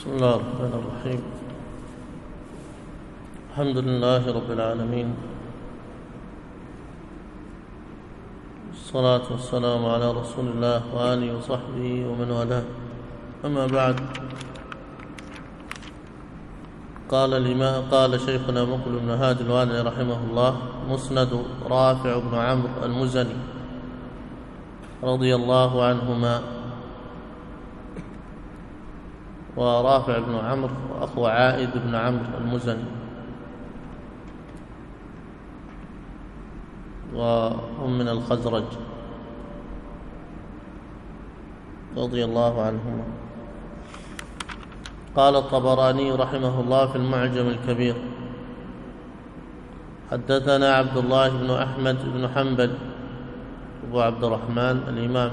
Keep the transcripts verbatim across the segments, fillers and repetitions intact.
بسم الله الرحمن الرحيم. الحمد لله رب العالمين، والصلاة والسلام على رسول الله وآله وصحبه ومن والاه. أما بعد، قال الإمام قال شيخنا مقبل بن هادي الوالي رحمه الله: مسند رافع بن عمرو المزني رضي الله عنهما. ورافع بن عمرو أخو عائد بن عمرو المزني، وهم من الخزرج رضي الله عنهما. قال الطبراني رحمه الله في المعجم الكبير: حدثنا عبد الله بن أحمد بن حنبل أبو عبد الرحمن الإمام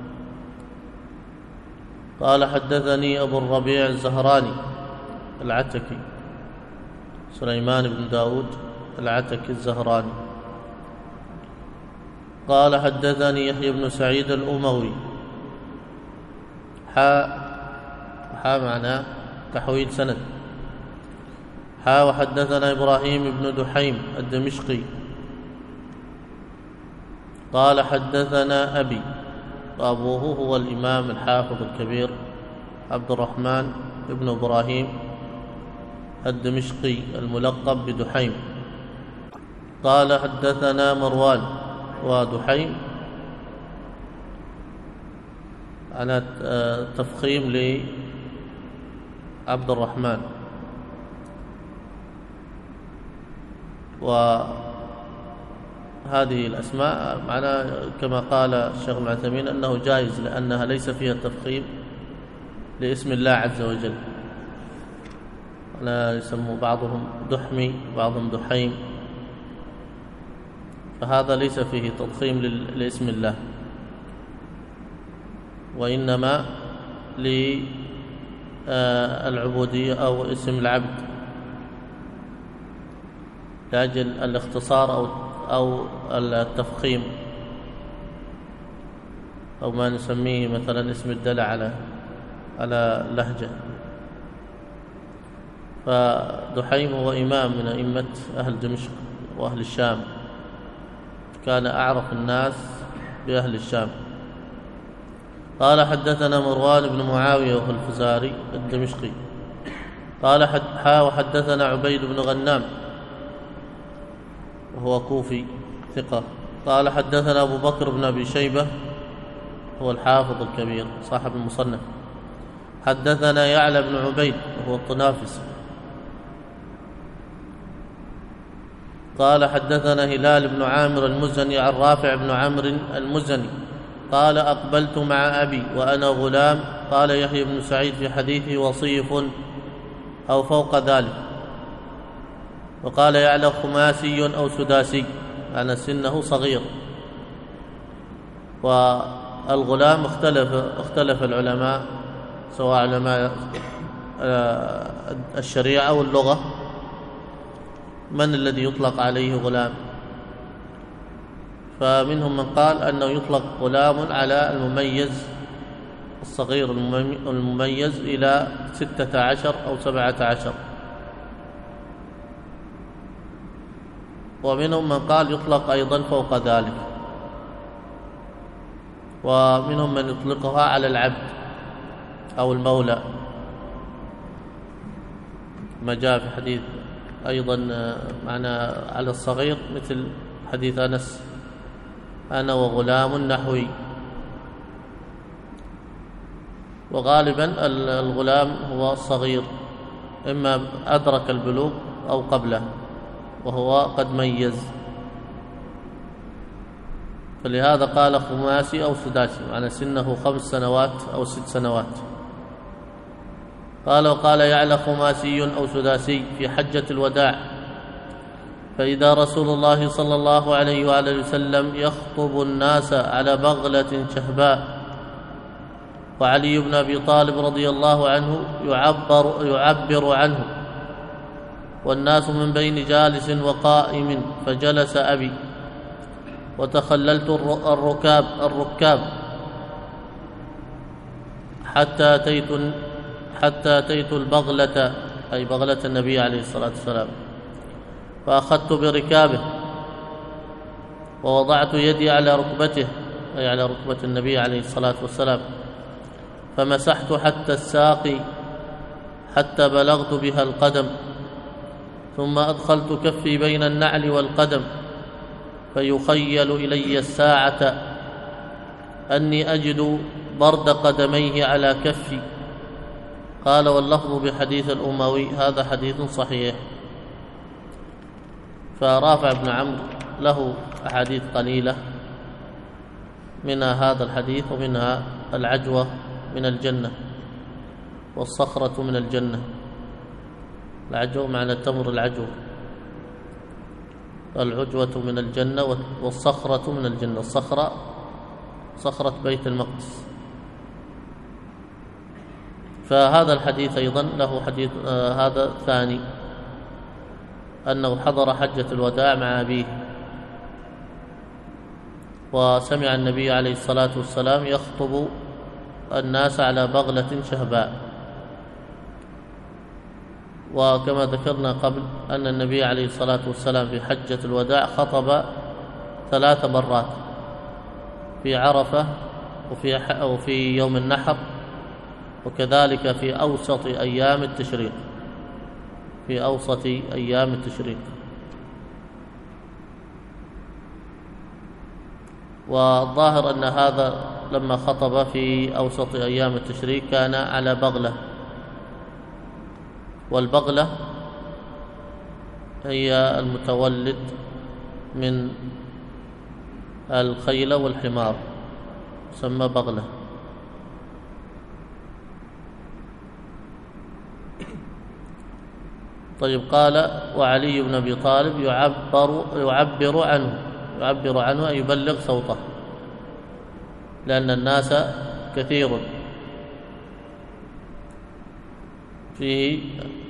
قال: حدثني أبو الربيع الزهراني العتكي سليمان بن داود العتكي الزهراني قال: حدثني يحيى بن سعيد الأموي حاء حاء معناه تحويل سند حاء وحدثنا إبراهيم بن دحيم الدمشقي قال: حدثنا أبي، وأبوه هو الإمام الحافظ الكبير عبد الرحمن بن إبراهيم الدمشقي الملقب بدحيم. قال: حدثنا مروان، ودحيم على تفخيم لعبد الرحمن، وهذه الأسماء معنا كما قال الشيخ ابن عثيمين أنه جائز، لأنها ليس فيها تفخيم لاسم الله عز وجل. لا يسموا بعضهم دحمي بعضهم دحيم، فهذا ليس فيه تضخيم لاسم الله، وإنما للعبودية أو اسم العبد لأجل الاختصار أو أو التفخيم، أو ما نسميه مثلا اسم الدلع على على لهجة. فدحيم هو إمام من أئمة أهل دمشق وأهل الشام، كان أعرف الناس بأهل الشام. قال: حدثنا مروان بن معاوية وهو الفزاري الدمشقي قال: حا وحدثنا عبيد بن غنام وهو كوفي ثقة قال: حدثنا أبو بكر بن أبي شيبة هو الحافظ الكبير صاحب المصنف. حدثنا يعلى بن عبيد وهو الطنافسي قال: حدثنا هلال بن عامر المزني عن رافع بن عمرو المزني قال: أقبلت مع أبي وأنا غلام. قال يحيى بن سعيد في حديثه: وصيف أو فوق ذلك. وقال يعلى: خماسي أو سداسي، أنا سنه صغير. والغلام اختلف اختلف العلماء، سواء علماء الشريعة واللغة، من الذي يطلق عليه غلام. فمنهم من قال أنه يطلق غلام على المميز الصغير المميز إلى ستة عشر أو سبعة عشر، ومنهم من قال يطلق أيضا فوق ذلك، ومنهم من يطلقها على العبد أو المولى، ما جاء في حديث أيضا معنى على الصغير مثل حديث أنس: أنا وغلام نحوي. وغالبا الغلام هو الصغير، إما أدرك البلوغ أو قبله وهو قد ميز، فلهذا قال خماسي أو سداسي، معنى سنه خمس سنوات أو ست سنوات. قال: وقال يعلى: خماسي أو سداسي في حجة الوداع، فإذا رسول الله صلى الله عليه وآله وسلم يخطب الناس على بغلة شهباء، وعلي بن أبي طالب رضي الله عنه يعبر, يعبر عنه، والناس من بين جالس وقائم، فجلس أبي وتخللت الركاب الركاب حتى أتيت حتى أتيت البغلة، أي بغلة النبي عليه الصلاة والسلام، فأخذت بركابه ووضعت يدي على ركبته، أي على ركبة النبي عليه الصلاة والسلام، فمسحت حتى الساق حتى بلغت بها القدم، ثم أدخلت كفي بين النعل والقدم، فيخيل إلي الساعة أني أجد برد قدميه على كفي. قال: واللفظ بحديث الأموي، هذا حديث صحيح. فرافع بن عمرو له أحاديث قليلة، منها هذا الحديث، ومنها العجوة من الجنة والصخرة من الجنة. العجوة معنى التمر العجوة، العجوة من الجنة والصخرة من الجنة. الصخرة صخرة بيت المقدس. فهذا الحديث أيضا له حديث آه هذا الثاني، أنه حضر حجة الوداع مع أبيه، وسمع النبي عليه الصلاة والسلام يخطب الناس على بغلة شهباء. وكما ذكرنا قبل أن النبي عليه الصلاة والسلام في حجة الوداع خطب ثلاث مرات، في عرفة وفي وفي يوم النحر، وكذلك في أوسط أيام التشريق، في أوسط أيام التشريق. والظاهر أن هذا لما خطب في أوسط أيام التشريق كان على بغلة، والبغلة هي المتولد من الخيل والحمار، يسمى بغلة. طيب، قال: وعلي بن أبي طالب يعبر, يعبر عنه يعبر عنه أن يبلغ صوته، لأن الناس كثير، فيه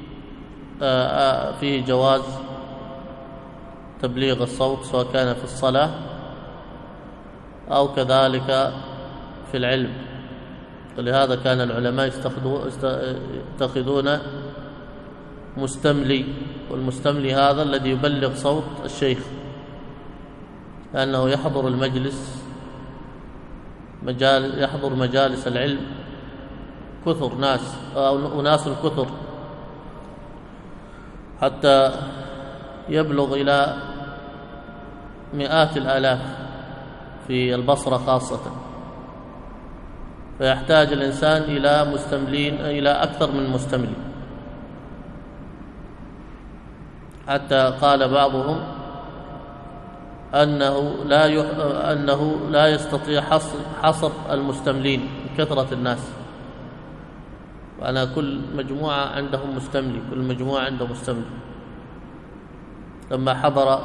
فيه جواز تبليغ الصوت، سواء كان في الصلاة أو كذلك في العلم. ولهذا كان العلماء يتخذون مستملي، والمستملي هذا الذي يبلغ صوت الشيخ، لأنه يحضر المجلس مجال يحضر مجالس العلم كثر ناس أو أناس كثر، حتى يبلغ إلى مئات الآلاف في البصرة خاصة، فيحتاج الإنسان إلى مستملين، إلى أكثر من مستملي، حتى قال بعضهم أنه لا يح... أنه لا يستطيع حصر, حصر المستملين من كثرة الناس، وأنا كل مجموعة عندهم مستملي، كل مجموعة عنده مستملي. لما حضر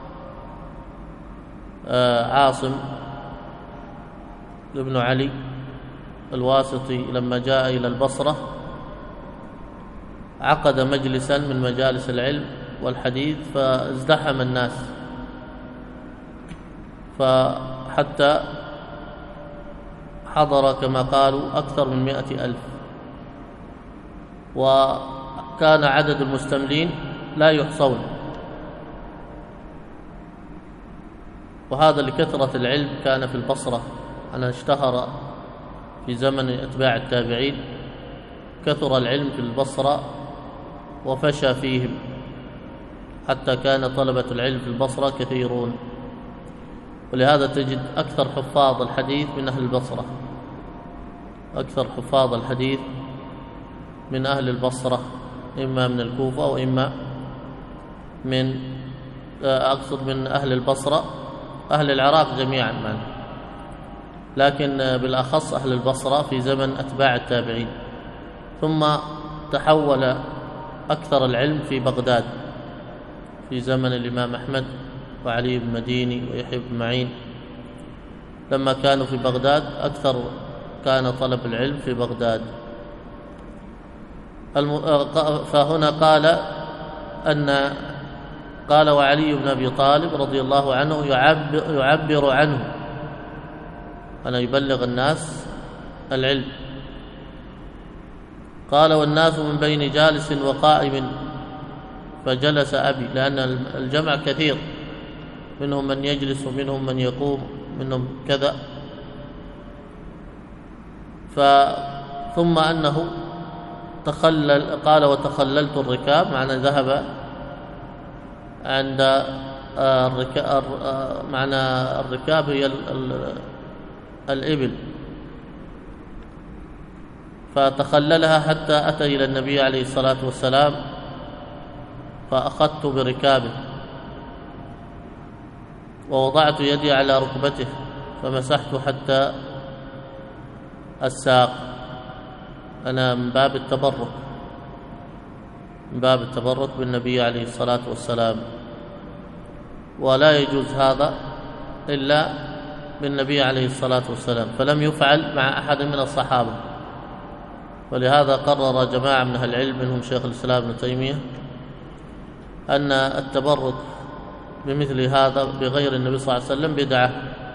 عاصم ابن علي الواسطي لما جاء إلى البصرة، عقد مجلسا من مجالس العلم والحديث، فازدحم الناس، فحتى حضر كما قالوا أكثر من مئة ألف، وكان عدد المستملين لا يحصون. وهذا لكثرة العلم كان في البصرة، أنا اشتهر في زمن أتباع التابعين، كثر العلم في البصرة وفشى فيهم، حتى كان طلبة العلم في البصرة كثيرون. ولهذا تجد أكثر حفاظ الحديث من أهل البصرة، أكثر حفاظ الحديث من أهل البصرة، إما من الكوفة وإما من أقصد من أهل البصرة، أهل العراق جميعا معنا، لكن بالأخص أهل البصرة في زمن أتباع التابعين. ثم تحول أكثر العلم في بغداد في زمن الإمام أحمد وعلي بن مديني ويحيى بن معين، لما كانوا في بغداد أكثر كان طلب العلم في بغداد. فهنا قال أن قال وعلي بن أبي طالب رضي الله عنه يعبر, يعبر عنه، أنا يبلغ الناس العلم. قال: والناس من بين جالس وقائم فجلس أبي، لأن الجمع كثير، منهم من يجلس ومنهم من يقوم منهم كذا. ثم أنه تخلل، قال: وتخللت الركاب، معنى ذهب عند الركاب، معنى الركاب هي الإبل، فتخللها حتى أتى إلى النبي عليه الصلاة والسلام فأخذت بركابه ووضعت يدي على ركبته فمسحت حتى الساق. أنا من باب التبرك، من باب التبرك بالنبي عليه الصلاة والسلام، ولا يجوز هذا إلا بالنبي عليه الصلاة والسلام، فلم يفعل مع أحد من الصحابة. ولهذا قرر جماعة من أهل العلم منهم شيخ الإسلام ابن تيمية أن التبرك بمثل هذا بغير النبي صلى الله عليه وسلم بدعة،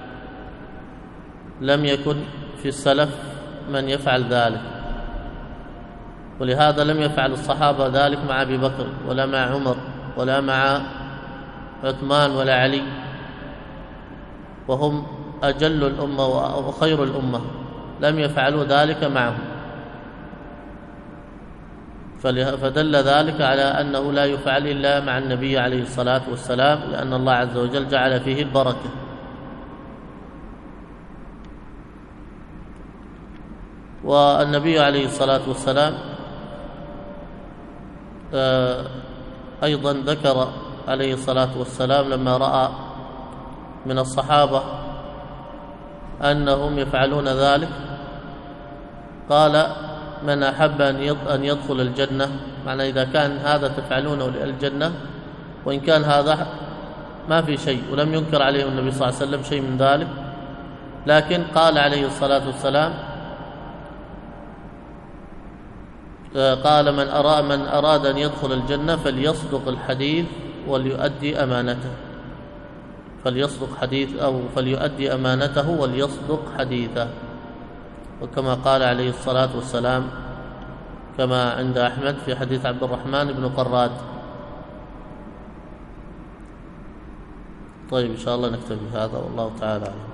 لم يكن في السلف من يفعل ذلك، ولهذا لم يفعل الصحابة ذلك مع أبي بكر ولا مع عمر ولا مع عثمان ولا علي، وهم أجل الأمة وخير الأمة، لم يفعلوا ذلك معهم. فدل ذلك على أنه لا يفعل إلا مع النبي عليه الصلاة والسلام، لأن الله عز وجل جعل فيه البركة. والنبي عليه الصلاة والسلام أيضا ذكر عليه الصلاة والسلام لما رأى من الصحابة أنهم يفعلون ذلك قال: من أحب أن يدخل الجنة، معنى إذا كان هذا تفعلونه للجنة، وإن كان هذا ما في شيء، ولم ينكر عليه النبي صلى الله عليه وسلم شيء من ذلك، لكن قال عليه الصلاة والسلام قال: من أراد, من أراد أن يدخل الجنة فليصدق الحديث وليؤدي أمانته، فليصدق حديث أو فليؤدي أمانته وليصدق حديثه، وكما قال عليه الصلاة والسلام كما عند أحمد في حديث عبد الرحمن بن قراد. طيب إن شاء الله نكتفي هذا، والله تعالى أعلم.